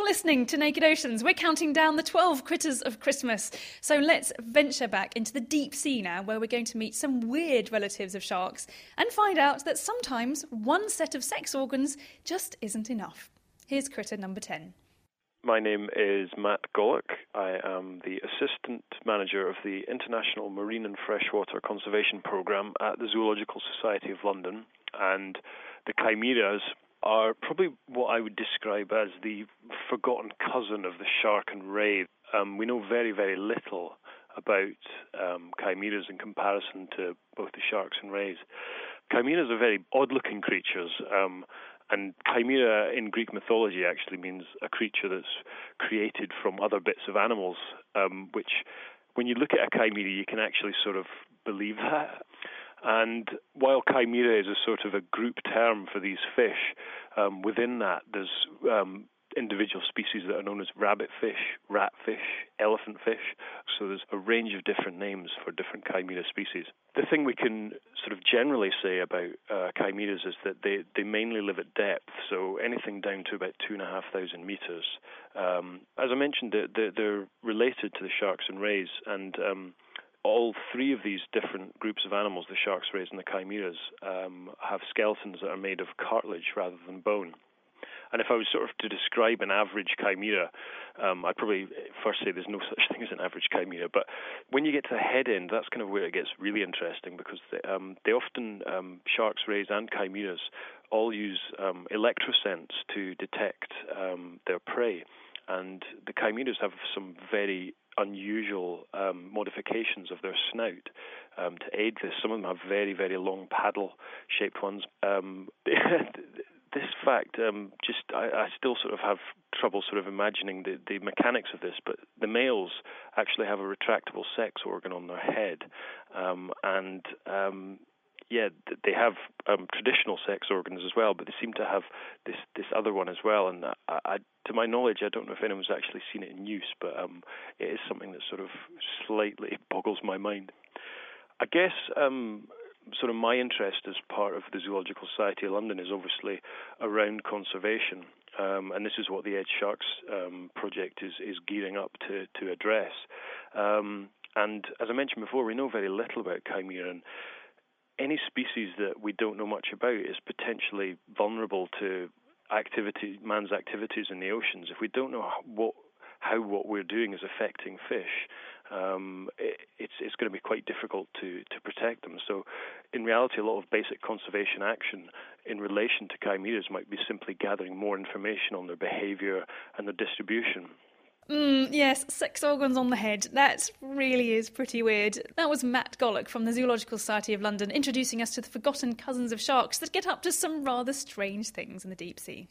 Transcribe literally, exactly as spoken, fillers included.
You're listening to Naked Oceans. We're counting down the twelve critters of Christmas. So let's venture back into the deep sea now, where we're going to meet some weird relatives of sharks and find out that sometimes one set of sex organs just isn't enough. Here's critter number ten. My name is Matt Gollock. I am the Assistant Manager of the International Marine and Freshwater Conservation Programme at the Zoological Society of London, and the chimeras are probably what I would describe as the forgotten cousin of the shark and ray. Um, we know very, very little about um, chimeras in comparison to both the sharks and rays. Chimeras are very odd-looking creatures, um, and chimera in Greek mythology actually means a creature that's created from other bits of animals, um, which, when you look at a chimera, you can actually sort of believe that. And while chimera is a sort of a group term for these fish, um, within that there's um, individual species that are known as rabbitfish, ratfish, elephantfish. So there's a range of different names for different chimera species. The thing we can sort of generally say about uh, chimeras is that they, they mainly live at depth, so anything down to about two and a half thousand meters. Um, as I mentioned, they're, they're related to the sharks and rays, and um, all three of these different groups of animals, the sharks, rays, and the chimeras, um, have skeletons that are made of cartilage rather than bone. And if I was sort of to describe an average chimera, um, I'd probably first say there's no such thing as an average chimera. But when you get to the head end, that's kind of where it gets really interesting, because they, um, they often, um, sharks, rays, and chimeras all use um, electrosense to detect um, their prey. And the chimeras have some very unusual um, modifications of their snout um, to aid this. Some of them have very, very long paddle-shaped ones. Um, this fact, um, just I, I still sort of have trouble sort of imagining the, the mechanics of this, but the males actually have a retractable sex organ on their head, um, and um, yeah, they have um, traditional sex organs as well, but they seem to have this this other one as well. And I, I, to my knowledge, I don't know if anyone's actually seen it in use, but um, it is something that sort of slightly boggles my mind. I guess um, sort of my interest as part of the Zoological Society of London is obviously around conservation, um, and this is what the Edge Sharks um, project is is gearing up to to address. Um, and as I mentioned before, we know very little about chimera, and any species that we don't know much about is potentially vulnerable to activity, man's activities in the oceans. If we don't know what, how what we're doing is affecting fish, um, it, it's it's going to be quite difficult to, to protect them. So, in reality, a lot of basic conservation action in relation to chimeras might be simply gathering more information on their behavior and their distribution. Mm, yes, sex organs on the head. That really is pretty weird. That was Matt Gollock from the Zoological Society of London introducing us to the forgotten cousins of sharks that get up to some rather strange things in the deep sea.